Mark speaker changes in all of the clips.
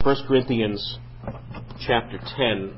Speaker 1: 1 Corinthians chapter 10.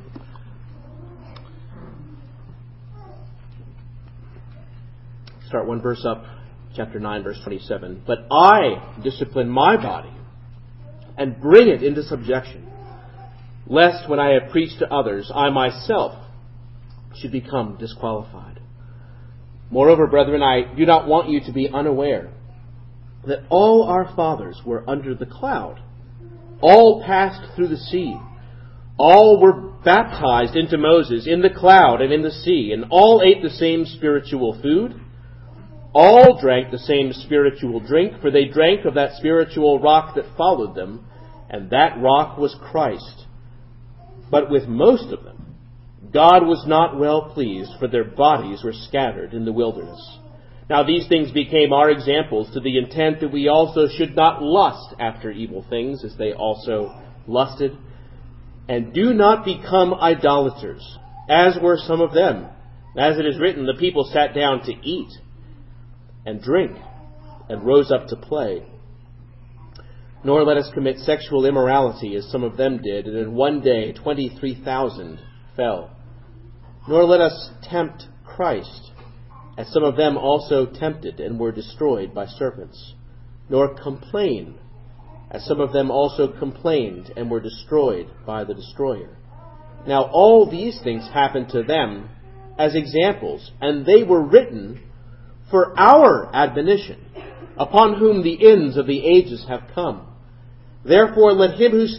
Speaker 1: Start one verse up, chapter 9, verse 27. But I discipline my body and bring it into subjection, lest when I have preached to others, I myself should become disqualified. Moreover, brethren, I do not want you to be unaware that all our fathers were under the cloud. All passed through the sea. All were baptized into Moses in the cloud and in the sea, and all ate the same spiritual food. All drank the same spiritual drink, for they drank of that spiritual rock that followed them, and that rock was Christ. But with most of them, God was not well pleased, for their bodies were scattered in the wilderness. Now these things became our examples, to the intent that we also should not lust after evil things, as they also lusted. And do not become idolaters, as were some of them. As it is written, the people sat down to eat and drink, and rose up to play. Nor let us commit sexual immorality, as some of them did, and in one day 23,000 fell. Nor let us tempt Christ, as some of them also tempted and were destroyed by serpents. Nor complain, as some of them also complained and were destroyed by the destroyer. Now all these things happened to them as examples, and they were written for our admonition, upon whom the ends of the ages have come. Therefore let him who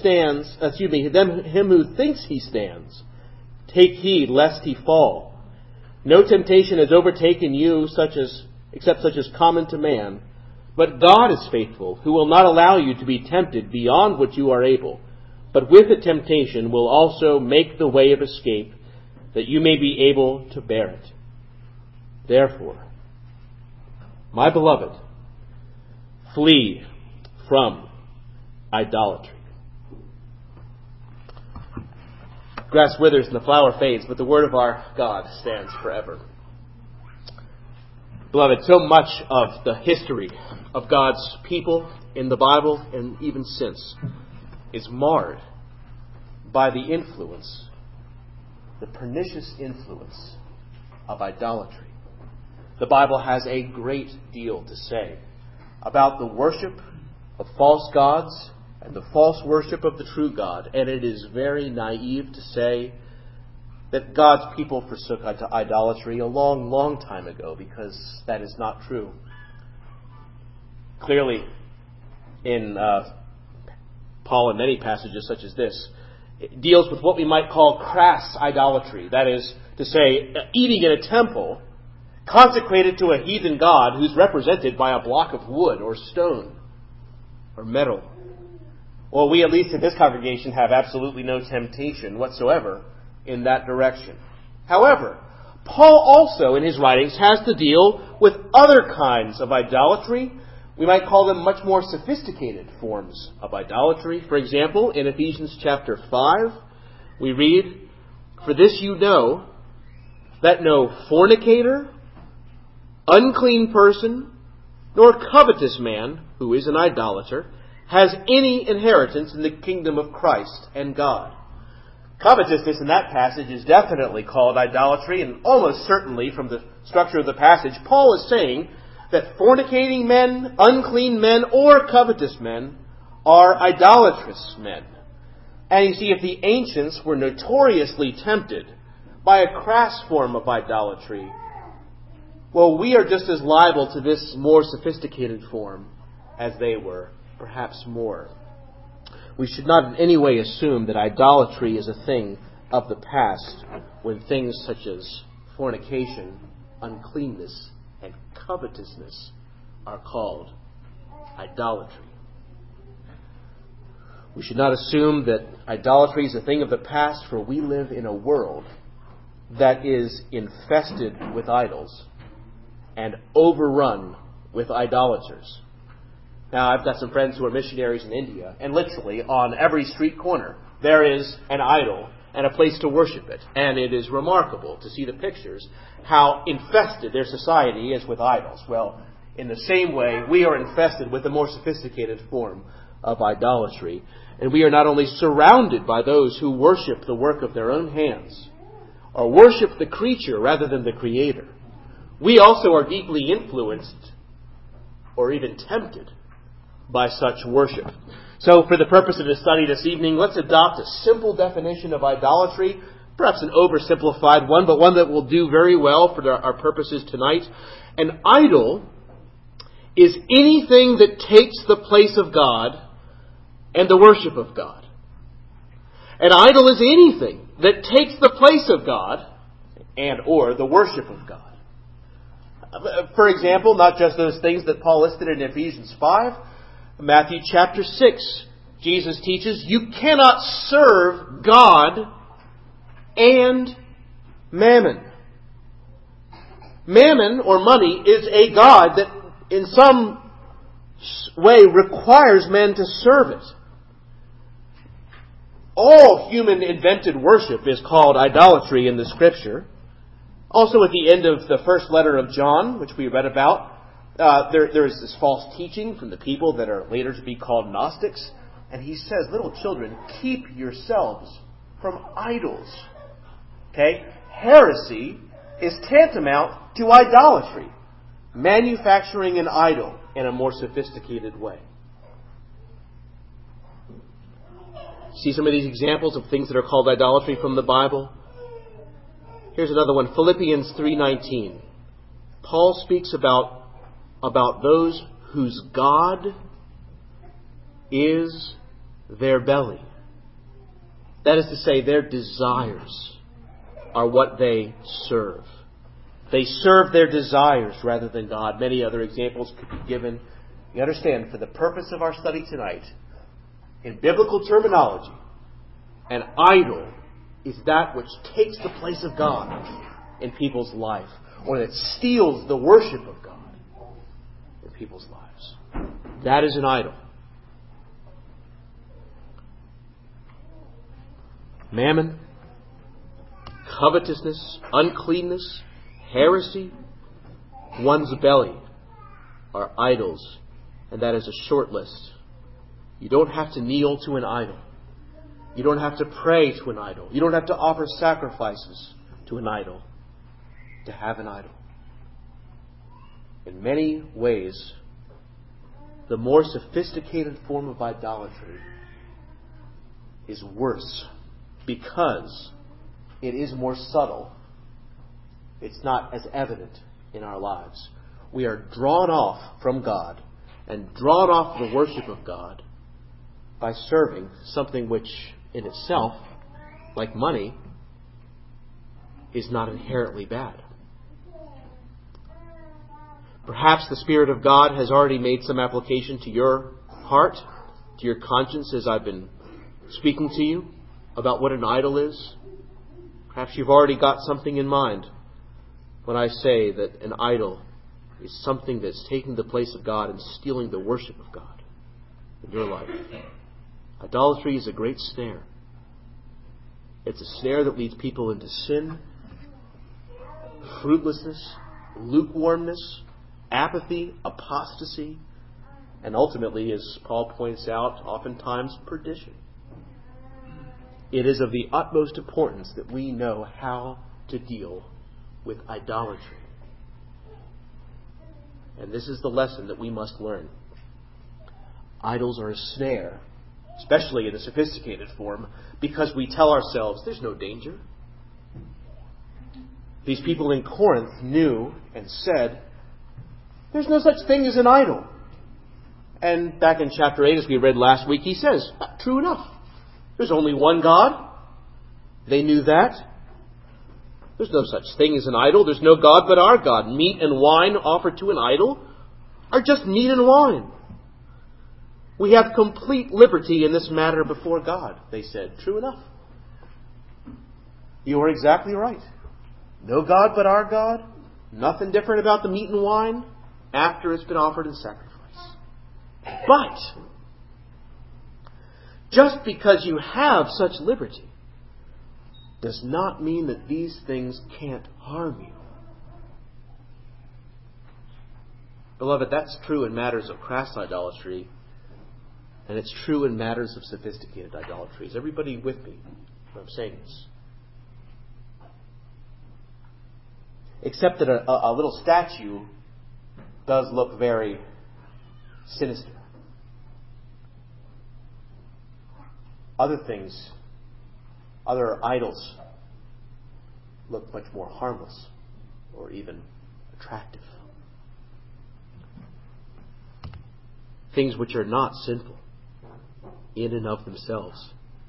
Speaker 1: thinks he stands, take heed lest he fall. No temptation has overtaken you except such as common to man. But God is faithful, who will not allow you to be tempted beyond what you are able, but with the temptation will also make the way of escape, that you may be able to bear it. Therefore, my beloved, flee from idolatry. Grass withers and the flower fades, but the word of our God stands forever. Beloved, so much of the history of God's people in the Bible, and even since, is marred by the influence, the pernicious influence of idolatry. The Bible has a great deal to say about the worship of false gods and the false worship of the true God, and it is very naive to say that God's people forsook idolatry a long, long time ago, because that is not true. Clearly, in Paul, in many passages such as this, it deals with what we might call crass idolatry. That is to say, eating in a temple consecrated to a heathen god who's represented by a block of wood or stone or metal. Well, we, at least in this congregation, have absolutely no temptation whatsoever in that direction. However, Paul also, in his writings, has to deal with other kinds of idolatry. We might call them much more sophisticated forms of idolatry. For example, in Ephesians chapter 5, we read, "For this you know, that no fornicator, unclean person, nor covetous man, who is an idolater, has any inheritance in the kingdom of Christ and God." Covetousness in that passage is definitely called idolatry, and almost certainly from the structure of the passage, Paul is saying that fornicating men, unclean men, or covetous men are idolatrous men. And you see, if the ancients were notoriously tempted by a crass form of idolatry, well, we are just as liable to this more sophisticated form as they were, perhaps more. We should not in any way assume that idolatry is a thing of the past, when things such as fornication, uncleanness, and covetousness are called idolatry. We should not assume that idolatry is a thing of the past, for we live in a world that is infested with idols and overrun with idolaters. Now, I've got some friends who are missionaries in India, and literally on every street corner there is an idol and a place to worship it. And it is remarkable to see the pictures, how infested their society is with idols. Well, in the same way, we are infested with a more sophisticated form of idolatry. And we are not only surrounded by those who worship the work of their own hands, or worship the creature rather than the Creator, we also are deeply influenced or even tempted by such worship. So for the purpose of the study this evening, let's adopt a simple definition of idolatry, perhaps an oversimplified one, but one that will do very well for our purposes tonight. An idol is anything that takes the place of God and the worship of God. An idol is anything that takes the place of God and or the worship of God. For example, not just those things that Paul listed in Ephesians 5, Matthew chapter 6, Jesus teaches you cannot serve God and mammon. Mammon, or money, is a god that in some way requires men to serve it. All human invented worship is called idolatry in the Scripture. Also at the end of the first letter of John, which we read about, there is this false teaching from the people that are later to be called Gnostics. And he says, little children, keep yourselves from idols. Okay? Heresy is tantamount to idolatry. Manufacturing an idol in a more sophisticated way. See some of these examples of things that are called idolatry from the Bible? Here's another one, Philippians 3:19. Paul speaks about those whose God is their belly. That is to say, their desires are what they serve. They serve their desires rather than God. Many other examples could be given. You understand, for the purpose of our study tonight, in biblical terminology, an idol is that which takes the place of God in people's life, or that steals the worship of God in people's lives. That is an idol. Mammon, covetousness, uncleanness, heresy, one's belly are idols, and that is a short list. You don't have to kneel to an idol. You don't have to pray to an idol. You don't have to offer sacrifices to an idol to have an idol. In many ways, the more sophisticated form of idolatry is worse because it is more subtle. It's not as evident in our lives. We are drawn off from God and drawn off the worship of God by serving something which in itself, like money, is not inherently bad. Perhaps the Spirit of God has already made some application to your heart, to your conscience as I've been speaking to you about what an idol is. Perhaps you've already got something in mind when I say that an idol is something that's taking the place of God and stealing the worship of God in your life. Idolatry is a great snare. It's a snare that leads people into sin, fruitlessness, lukewarmness, apathy, apostasy, and ultimately, as Paul points out, oftentimes perdition. It is of the utmost importance that we know how to deal with idolatry. And this is the lesson that we must learn. Idols are a snare, especially in a sophisticated form, because we tell ourselves there's no danger. These people in Corinth knew and said, there's no such thing as an idol. And back in chapter 8, as we read last week, he says, true enough. There's only one God. They knew that. There's no such thing as an idol. There's no God but our God. Meat and wine offered to an idol are just meat and wine. We have complete liberty in this matter before God, they said. True enough. You are exactly right. No God but our God. Nothing different about the meat and wine after it's been offered in sacrifice. But just because you have such liberty does not mean that these things can't harm you. Beloved, that's true in matters of crass idolatry, And it's true in matters of sophisticated idolatry. Is everybody with me when I'm saying this? Except that a little statue does look very sinister. Other things, other idols, look much more harmless or even attractive. Things which are not sinful in and of themselves.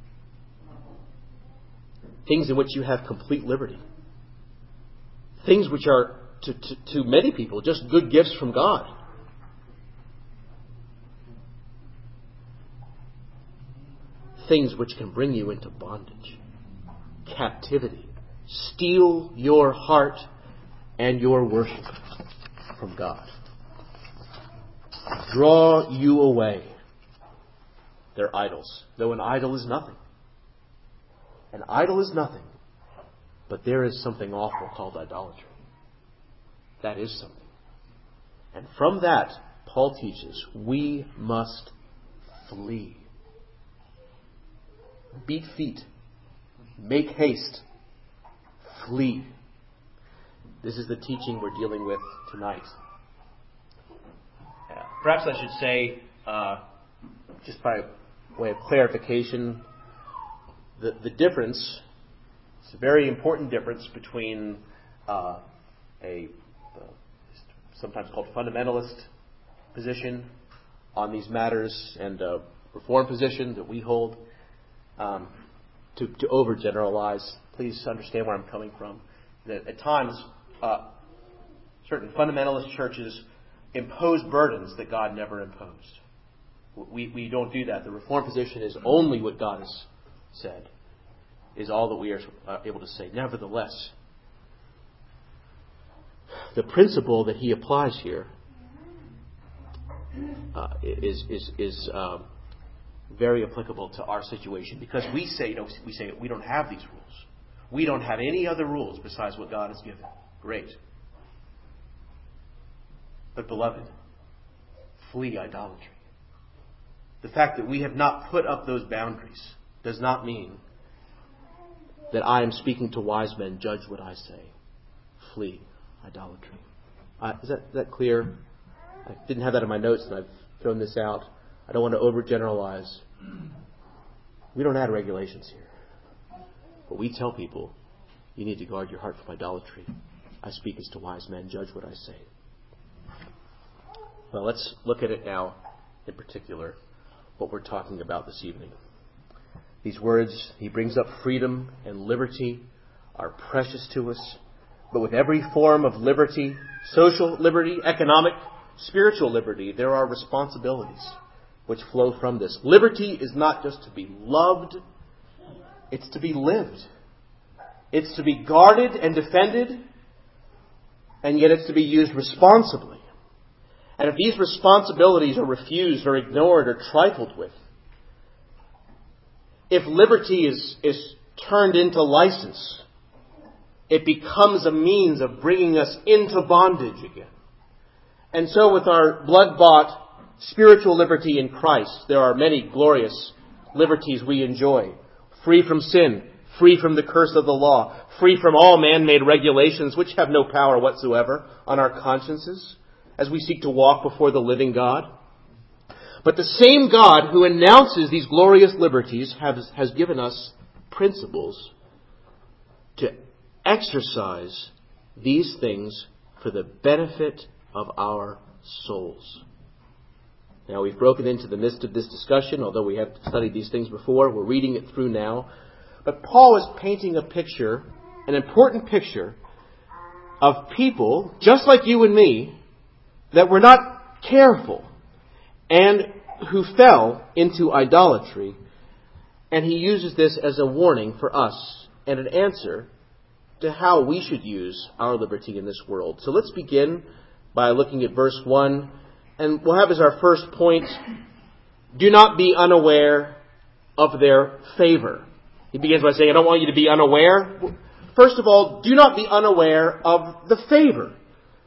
Speaker 1: Things in which you have complete liberty. Things which are, to many people, just good gifts from God. Things which can bring you into bondage, captivity, steal your heart and your worship from God. Draw you away. They're idols, though an idol is nothing. An idol is nothing, but there is something awful called idolatry. That is something. And from that, Paul teaches, we must flee. Beat feet. Make haste. Flee. This is the teaching we're dealing with tonight. Perhaps I should say, just by way of clarification, the difference, it's a very important difference between a sometimes called fundamentalist position on these matters and a reform position that we hold. To overgeneralize, please understand where I'm coming from. That at times, certain fundamentalist churches impose burdens that God never imposed. We don't do that. The reform position is only what God has said, is all that we are able to say. Nevertheless, the principle that he applies here is very applicable to our situation, because we say we don't have these rules. We don't have any other rules besides what God has given. Great. But beloved, flee idolatry. The fact that we have not put up those boundaries does not mean that I am speaking to wise men. Judge what I say. Flee idolatry. Is that clear? I didn't have that in my notes, and I've thrown this out. I don't want to overgeneralize. We don't add regulations here. But we tell people, you need to guard your heart from idolatry. I speak as to wise men. Judge what I say. Well, let's look at it now, in particular, what we're talking about this evening. These words, he brings up freedom and liberty, are precious to us. But with every form of liberty, social liberty, economic, spiritual liberty, there are responsibilities which flow from this. Liberty is not just to be loved, it's to be lived. It's to be guarded and defended, and yet it's to be used responsibly. And if these responsibilities are refused or ignored or trifled with, if liberty is turned into license, it becomes a means of bringing us into bondage again. And so with our blood-bought spiritual liberty in Christ, there are many glorious liberties we enjoy. Free from sin, free from the curse of the law, free from all man-made regulations which have no power whatsoever on our consciences as we seek to walk before the living God. But the same God who announces these glorious liberties has given us principles to exercise these things for the benefit of our souls. Now, we've broken into the midst of this discussion, although we have studied these things before. We're reading it through now. But Paul is painting a picture, an important picture, of people, just like you and me, that were not careful and who fell into idolatry. And he uses this as a warning for us and an answer to how we should use our liberty in this world. So let's begin by looking at verse 1. And we'll have as our first point, do not be unaware of their favor. He begins by saying, I don't want you to be unaware. First of all, do not be unaware of the favor.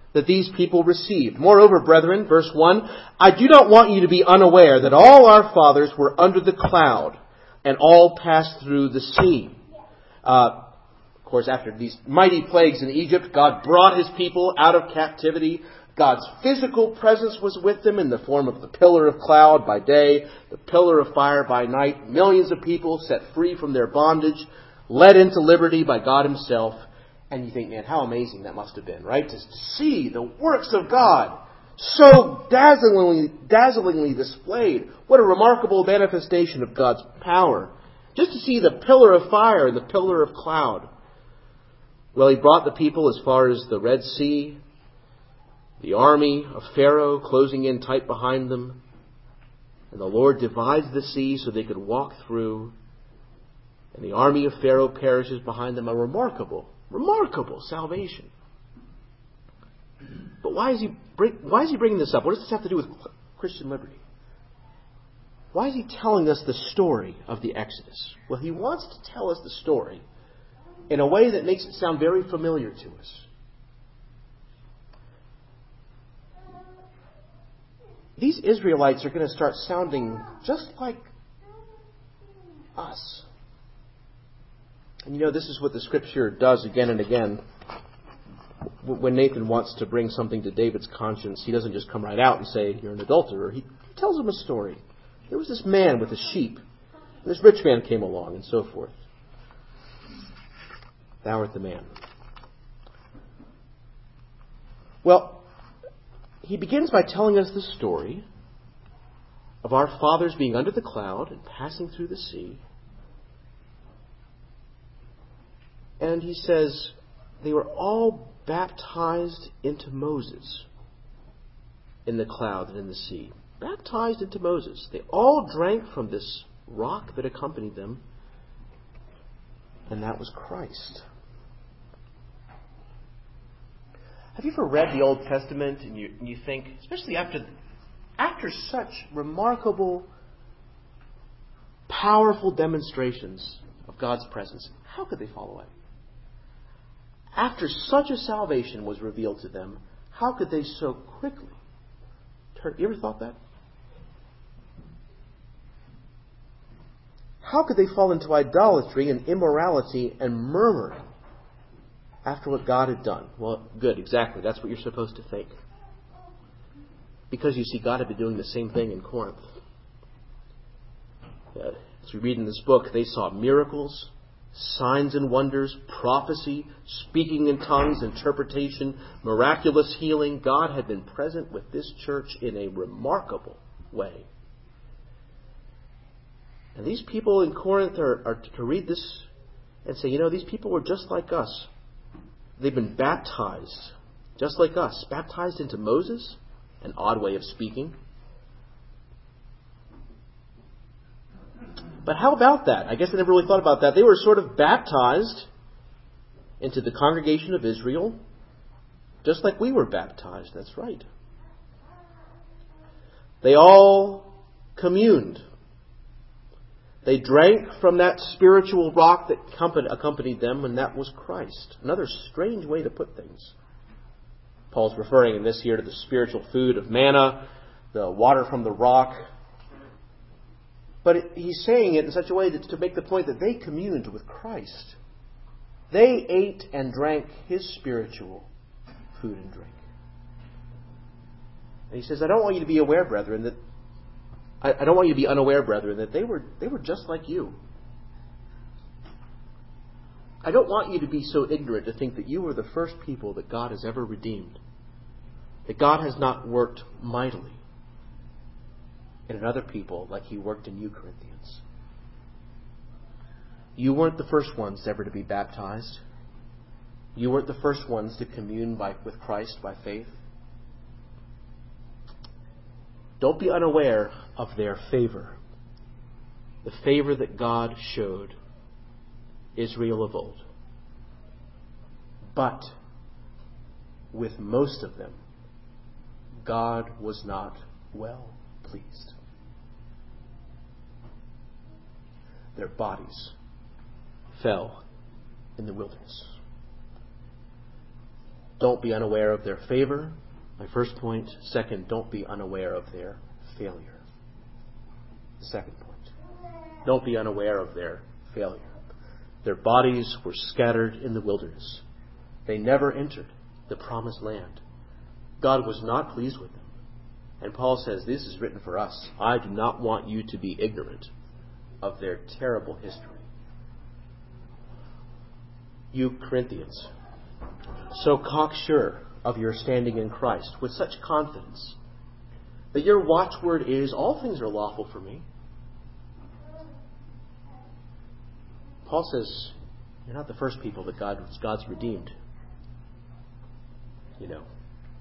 Speaker 1: that these people received. Moreover, brethren, verse 1, I do not want you to be unaware that all our fathers were under the cloud and all passed through the sea. Of course, after these mighty plagues in Egypt, God brought his people out of captivity. God's physical presence was with them in the form of the pillar of cloud by day, the pillar of fire by night. Millions of people set free from their bondage, led into liberty by God himself. And you think, man, how amazing that must have been, right? To see the works of God so dazzlingly displayed. What a remarkable manifestation of God's power. Just to see the pillar of fire and the pillar of cloud. Well, he brought the people as far as the Red Sea, the army of Pharaoh closing in tight behind them. And the Lord divides the sea so they could walk through. And the army of Pharaoh perishes behind them. A remarkable salvation. But why is he bringing this up? What does this have to do with Christian liberty? Why is he telling us the story of the Exodus? Well, he wants to tell us the story in a way that makes it sound very familiar to us. These Israelites are going to start sounding just like us. And you know, this is what the Scripture does again and again. When Nathan wants to bring something to David's conscience, he doesn't just come right out and say, you're an adulterer. He tells him a story. There was this man with a sheep. And this rich man came along, and so forth. Thou art the man. Well, he begins by telling us the story of our fathers being under the cloud and passing through the sea. And he says they were all baptized into Moses in the cloud and in the sea. Baptized into Moses. They all drank from this rock that accompanied them, and that was Christ. Have you ever read the Old Testament and you think, especially after such remarkable, powerful demonstrations of God's presence, how could they fall away? After such a salvation was revealed to them, how could they so quickly turn? You ever thought that? How could they fall into idolatry and immorality and murmuring after what God had done? Well, good, exactly. That's what you're supposed to think. Because you see, God had been doing the same thing in Corinth. As we read in this book, they saw miracles, signs and wonders, prophecy, speaking in tongues, interpretation, miraculous healing. God had been present with this church in a remarkable way. And these people in Corinth are to read this and say, you know, these people were just like us. They've been baptized, just like us. Baptized into Moses, an odd way of speaking. But how about that? I guess I never really thought about that. They were sort of baptized into the congregation of Israel, just like we were baptized. That's right. They all communed. They drank from that spiritual rock that accompanied them, and that was Christ. Another strange way to put things. Paul's referring in this here to the spiritual food of manna, the water from the rock. But he's saying it in such a way to make the point that they communed with Christ. They ate and drank his spiritual food and drink. And he says, I don't want you to be aware, brethren, that I don't want you to be unaware, brethren, that they were just like you. I don't want you to be so ignorant to think that you were the first people that God has ever redeemed. That God has not worked mightily in other people like he worked in you, Corinthians. You weren't the first ones ever to be baptized. You weren't the first ones to commune with Christ by faith. Don't be unaware of their favor. The favor that God showed Israel of old. But with most of them, God was not well pleased. Their bodies fell in the wilderness. don't be unaware of their favor. My first point. Second, don't be unaware of their failure. The second point. Don't be unaware of their failure. Their bodies were scattered in the wilderness. They never entered the promised land. God was not pleased with them. And Paul says, this is written for us. I do not want you to be ignorant of their terrible history. You Corinthians, so cocksure of your standing in Christ, with such confidence, that your watchword is, all things are lawful for me. Paul says, you're not the first people that God's redeemed. You know.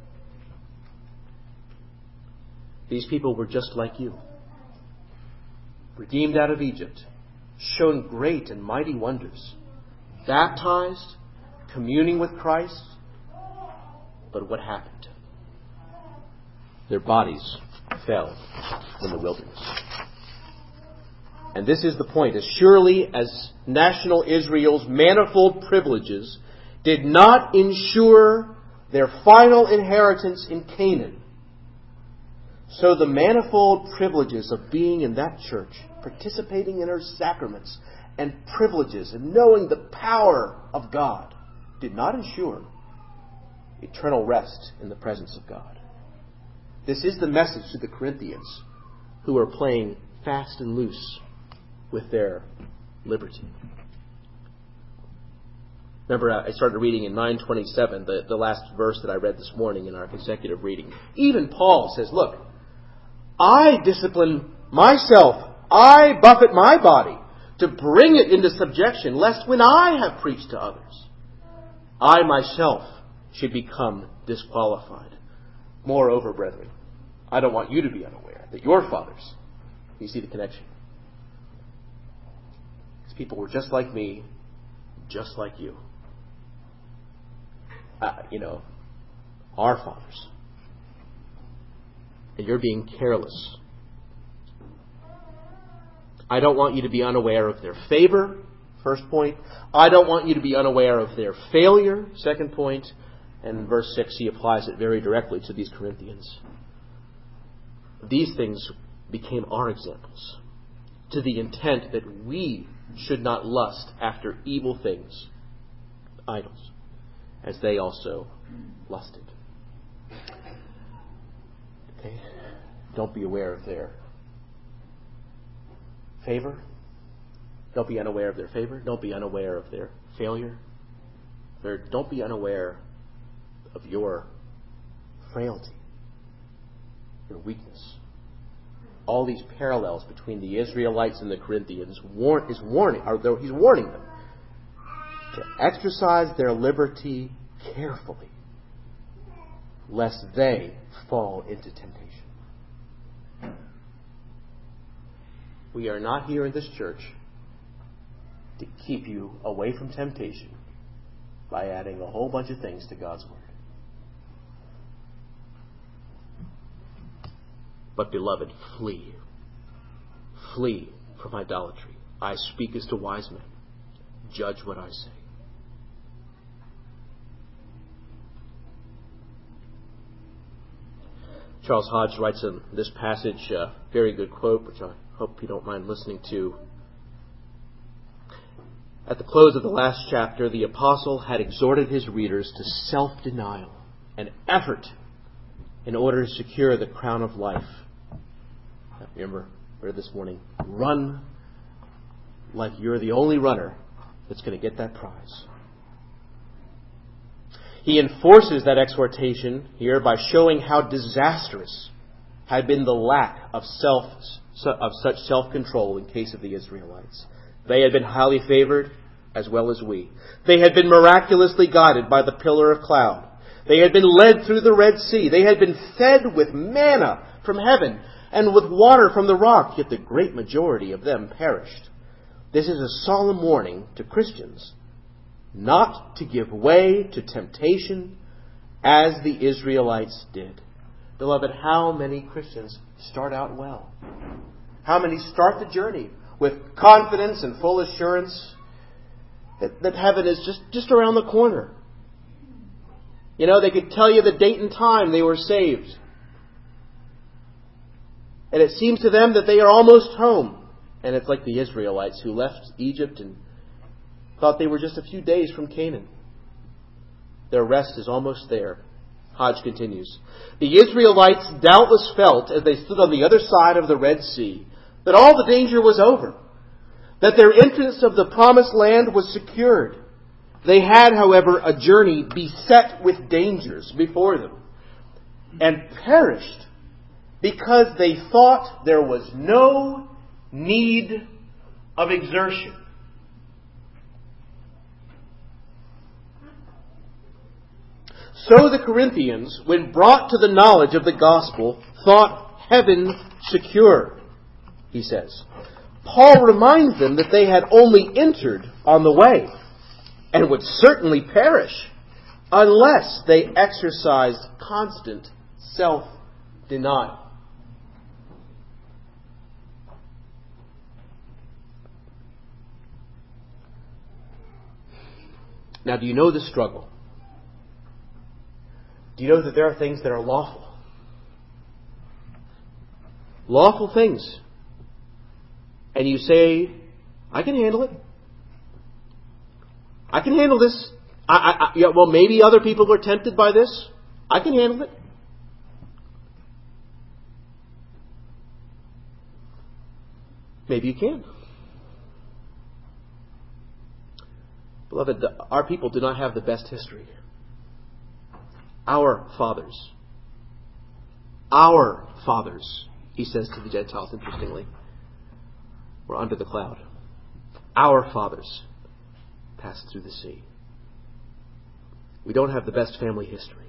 Speaker 1: These people were just like you. Redeemed out of Egypt. Shown great and mighty wonders. Baptized. Communing with Christ. But what happened? Their bodies fell in the wilderness. And this is the point. As surely as national Israel's manifold privileges did not ensure their final inheritance in Canaan, so the manifold privileges of being in that church, participating in her sacraments, and privileges and knowing the power of God did not ensure eternal rest in the presence of God. This is the message to the Corinthians who are playing fast and loose with their liberty. Remember, I started reading in 9:27, the last verse that I read this morning in our consecutive reading. Even Paul says, look, I discipline myself. I buffet my body to bring it into subjection, lest when I have preached to others, I myself should become disqualified. Moreover, brethren, I don't want you to be unaware that your fathers, you see the connection, these people were just like me, just like you. Our fathers. And you're being careless. I don't want you to be unaware of their favor, first point. I don't want you to be unaware of their failure, second point. And in verse 6, he applies it very directly to these Corinthians. These things became our examples, to the intent that we should not lust after evil things, idols, as they also lusted. Okay? Don't be aware of their favor. Don't be unaware of their favor. Don't be unaware of their failure. Third, don't be unaware of your frailty, your weakness. All these parallels between the Israelites and the Corinthians he's warning them to exercise their liberty carefully, lest they fall into temptation. We are not here in this church to keep you away from temptation by adding a whole bunch of things to God's Word. But beloved, flee. Flee from idolatry. I speak as to wise men. Judge what I say. Charles Hodge writes in this passage a very good quote, which I hope you don't mind listening to. At the close of the last chapter, the apostle had exhorted his readers to self-denial and effort in order to secure the crown of life. Remember, we read this morning, run like you're the only runner that's going to get that prize. He enforces that exhortation here by showing how disastrous had been the lack of such self-control in case of the Israelites. They had been highly favored as well as we. They had been miraculously guided by the pillar of cloud. They had been led through the Red Sea. They had been fed with manna from heaven and with water from the rock, yet the great majority of them perished. This is a solemn warning to Christians not to give way to temptation as the Israelites did. Beloved, how many Christians start out well? How many start the journey with confidence and full assurance that heaven is just around the corner? They could tell you the date and time they were saved. And it seems to them that they are almost home. And it's like the Israelites who left Egypt and thought they were just a few days from Canaan. Their rest is almost there. Hodge continues. The Israelites doubtless felt, as they stood on the other side of the Red Sea, that all the danger was over, that their entrance of the promised land was secured. They had, however, a journey beset with dangers before them, and perished because they thought there was no need of exertion. So the Corinthians, when brought to the knowledge of the gospel, thought heaven secure, he says. Paul reminds them that they had only entered on the way and would certainly perish unless they exercised constant self-denial. Now, do you know the struggle? Do you know that there are things that are lawful? Lawful things. And you say, I can handle it. I can handle this. Well, maybe other people were tempted by this. I can handle it. Maybe you can. Beloved, our people do not have the best history. Our fathers, he says to the Gentiles, interestingly, were under the cloud. Our fathers passed through the sea. We don't have the best family history.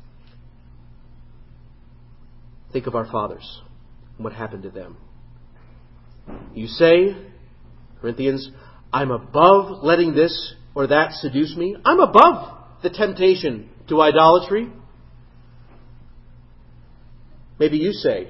Speaker 1: Think of our fathers and what happened to them. You say, Corinthians, I'm above letting this or that seduce me. I'm above the temptation to idolatry. Maybe you say,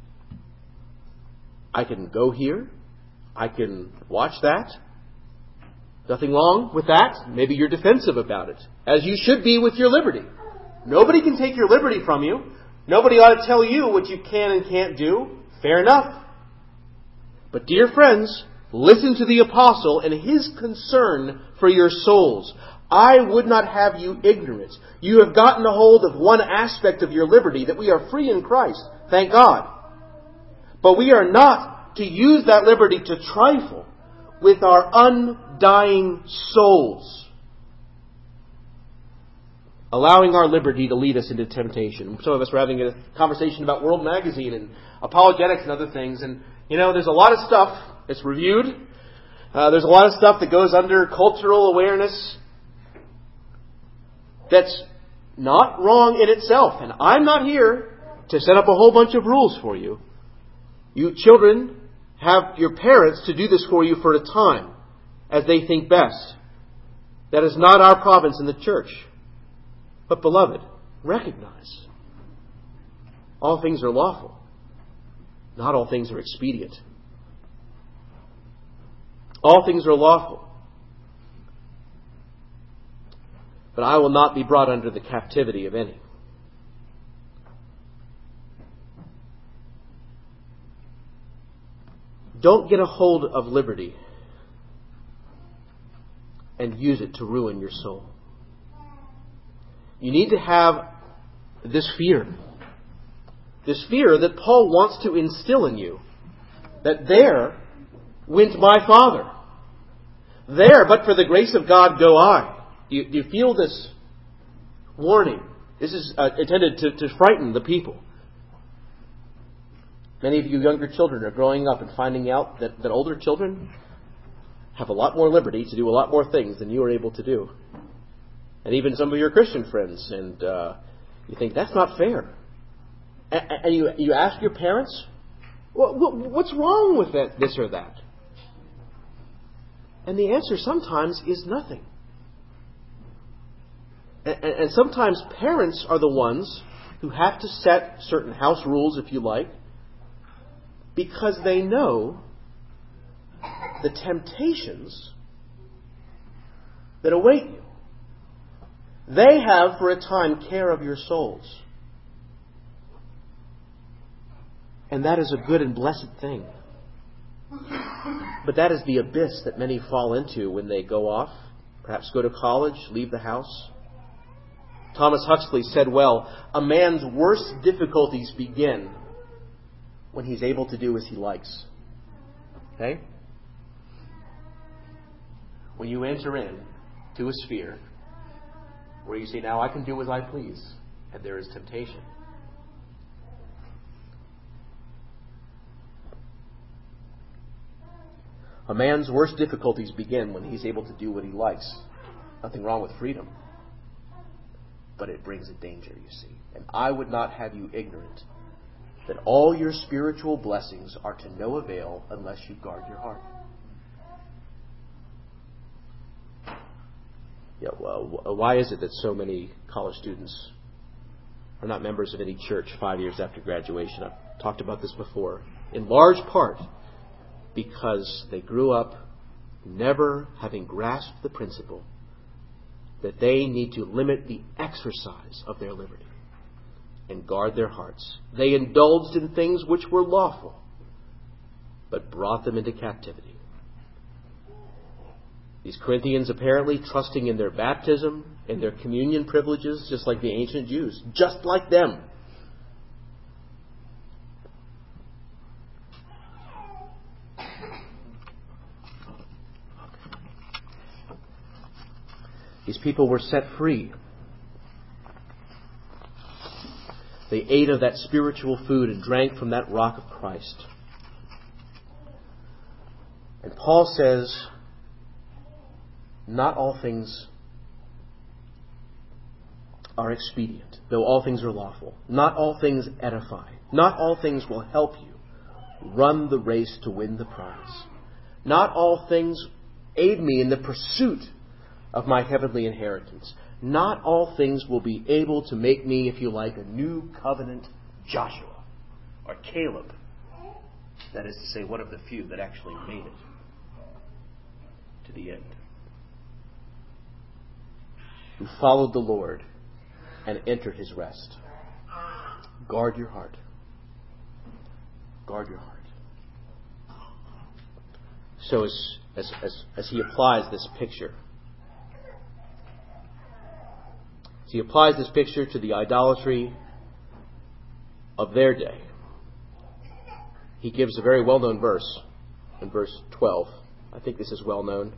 Speaker 1: I can go here. I can watch that. Nothing wrong with that. Maybe you're defensive about it, as you should be with your liberty. Nobody can take your liberty from you. Nobody ought to tell you what you can and can't do. Fair enough. But dear friends, listen to the apostle and his concern for your souls. I would not have you ignorant. You have gotten a hold of one aspect of your liberty, that we are free in Christ. Thank God. But we are not to use that liberty to trifle with our undying souls, allowing our liberty to lead us into temptation. Some of us were having a conversation about World Magazine and apologetics and other things. And, there's a lot of stuff that's reviewed. There's a lot of stuff that goes under cultural awareness that's not wrong in itself. And I'm not here to set up a whole bunch of rules for you. You children have your parents to do this for you for a time, as they think best. That is not our province in the church. But beloved, recognize, all things are lawful. Not all things are expedient. All things are lawful. But I will not be brought under the captivity of any. Don't get a hold of liberty and use it to ruin your soul. You need to have this fear. This fear that Paul wants to instill in you. That there went my Father. There, but for the grace of God, go I. Do you feel this warning? This is intended to frighten the people. Many of you younger children are growing up and finding out that older children have a lot more liberty to do a lot more things than you are able to do. And even some of your Christian friends. And you think, that's not fair. And you ask your parents, what's wrong with this or that? And the answer sometimes is nothing. And sometimes parents are the ones who have to set certain house rules, if you like, because they know the temptations that await you. They have for a time care of your souls. And that is a good and blessed thing. But that is the abyss that many fall into when they go off, perhaps go to college, leave the house. Thomas Huxley said, well, a man's worst difficulties begin when he's able to do as he likes. Okay? When you enter in to a sphere where you say, now I can do as I please, and there is temptation. A man's worst difficulties begin when he's able to do what he likes. Nothing wrong with freedom. But it brings a danger, you see. And I would not have you ignorant that all your spiritual blessings are to no avail unless you guard your heart. Yeah, well, why is it that so many college students are not members of any church 5 years after graduation? I've talked about this before. In large part, because they grew up never having grasped the principle that they need to limit the exercise of their liberty and guard their hearts. They indulged in things which were lawful, but brought them into captivity. These Corinthians apparently trusting in their baptism and their communion privileges, just like the ancient Jews, just like them. These people were set free. They ate of that spiritual food and drank from that rock of Christ. And Paul says, not all things are expedient, though all things are lawful. Not all things edify. Not all things will help you run the race to win the prize. Not all things aid me in the pursuit of my heavenly inheritance. Not all things will be able to make me, if you like, a new covenant Joshua or Caleb. That is to say, one of the few that actually made it to the end. Who followed the Lord and entered his rest. Guard your heart. Guard your heart. So as he applies this picture, to the idolatry of their day, he gives a very well-known verse in verse 12. I think this is well known.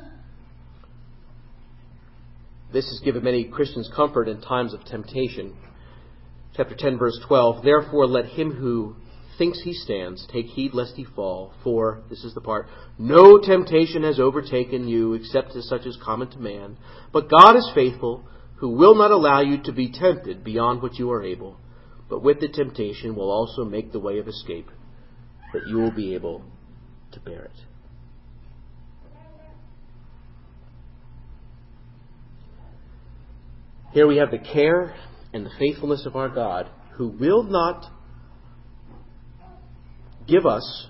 Speaker 1: This has given many Christians comfort in times of temptation. Chapter 10, verse 12. Therefore, let him who thinks he stands take heed lest he fall. For, this is the part, no temptation has overtaken you except as such as common to man. But God is faithful, who will not allow you to be tempted beyond what you are able, but with the temptation will also make the way of escape, that you will be able to bear it. Here we have the care and the faithfulness of our God, who will not give us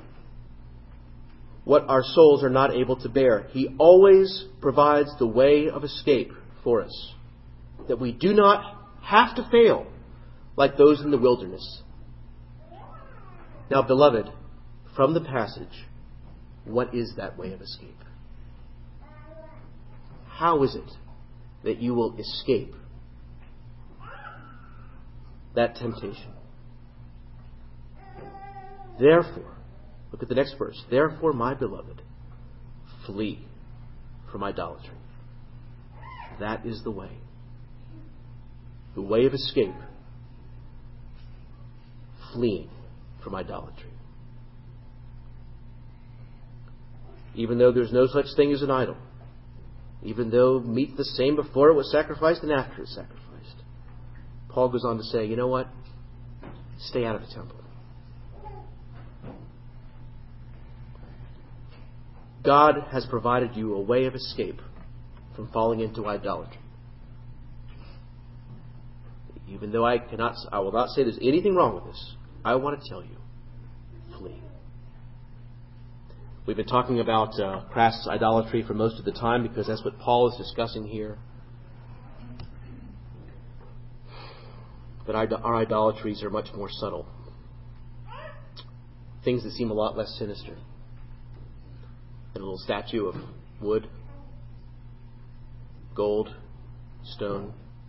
Speaker 1: what our souls are not able to bear. He always provides the way of escape for us, that we do not have to fail like those in the wilderness. Now, beloved, from the passage, what is that way of escape? How is it that you will escape that temptation? Therefore, look at the next verse. Therefore, my beloved, flee from idolatry. That is the way. The way of escape. Fleeing from idolatry. Even though there's no such thing as an idol. Even though meat the same before it was sacrificed and after it's sacrificed. Paul goes on to say, you know what? Stay out of the temple. God has provided you a way of escape from falling into idolatry. Even though I will not say there's anything wrong with this, I want to tell you, flee. We've been talking about crass idolatry for most of the time because that's what Paul is discussing here. But our idolatries are much more subtle. Things that seem a lot less sinister. A little statue of wood, gold, stone.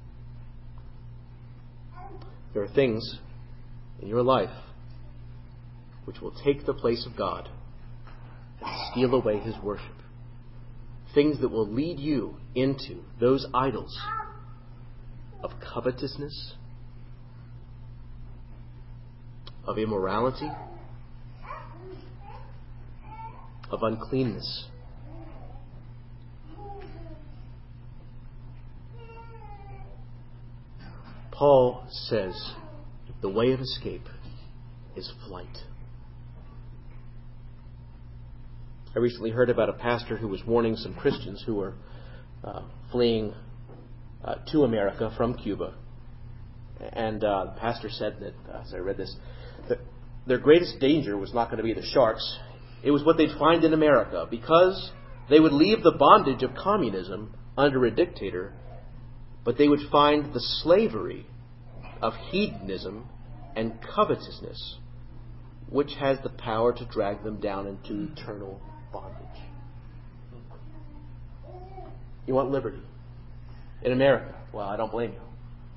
Speaker 1: There are things in your life which will take the place of God and steal away His worship. Things that will lead you into those idols of covetousness, of immorality, of uncleanness. Paul says the way of escape is flight. I recently heard about a pastor who was warning some Christians who were fleeing to America from Cuba. And the pastor said that, as I read this, that their greatest danger was not going to be the sharks. It was what they'd find in America, because they would leave the bondage of communism under a dictator, but they would find the slavery of hedonism and covetousness, which has the power to drag them down into eternal bondage. You want liberty in America? Well, I don't blame you.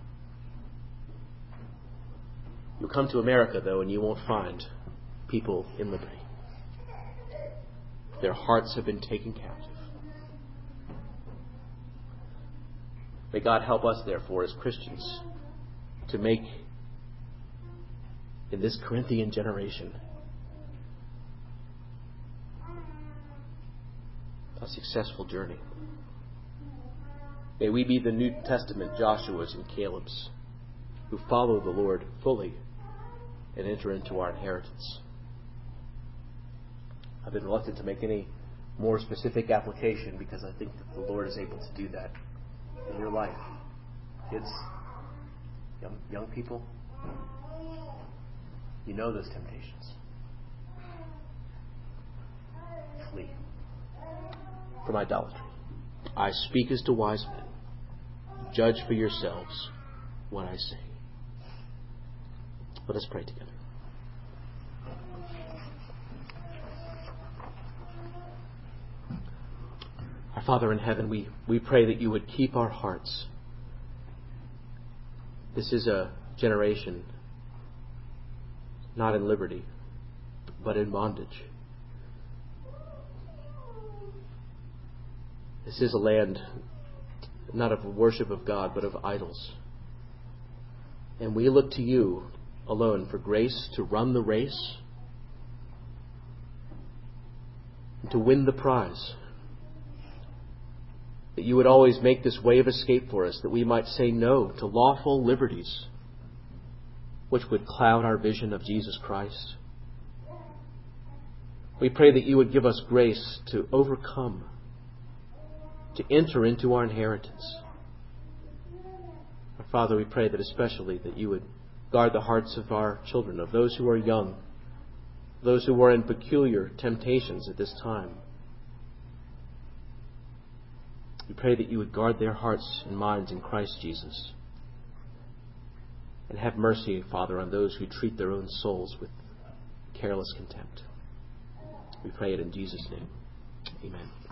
Speaker 1: You'll come to America, though, and you won't find people in liberty. Their hearts have been taken captive. May God help us, therefore, as Christians, to make, in this Corinthian generation, a successful journey. May we be the New Testament Joshuas and Calebs who follow the Lord fully and enter into our inheritance. I've been reluctant to make any more specific application because I think that the Lord is able to do that in your life. Kids, young people, you know those temptations. Flee from idolatry. I speak as to wise men. Judge for yourselves what I say. Let us pray together. Our Father in heaven, we pray that you would keep our hearts. This is a generation not in liberty, but in bondage. This is a land not of worship of God, but of idols. And we look to you alone for grace to run the race and to win the prize. That you would always make this way of escape for us, that we might say no to lawful liberties which would cloud our vision of Jesus Christ. We pray that you would give us grace to overcome, to enter into our inheritance. Our Father, we pray that especially that you would guard the hearts of our children, of those who are young, those who are in peculiar temptations at this time. We pray that you would guard their hearts and minds in Christ Jesus. And have mercy, Father, on those who treat their own souls with careless contempt. We pray it in Jesus' name. Amen.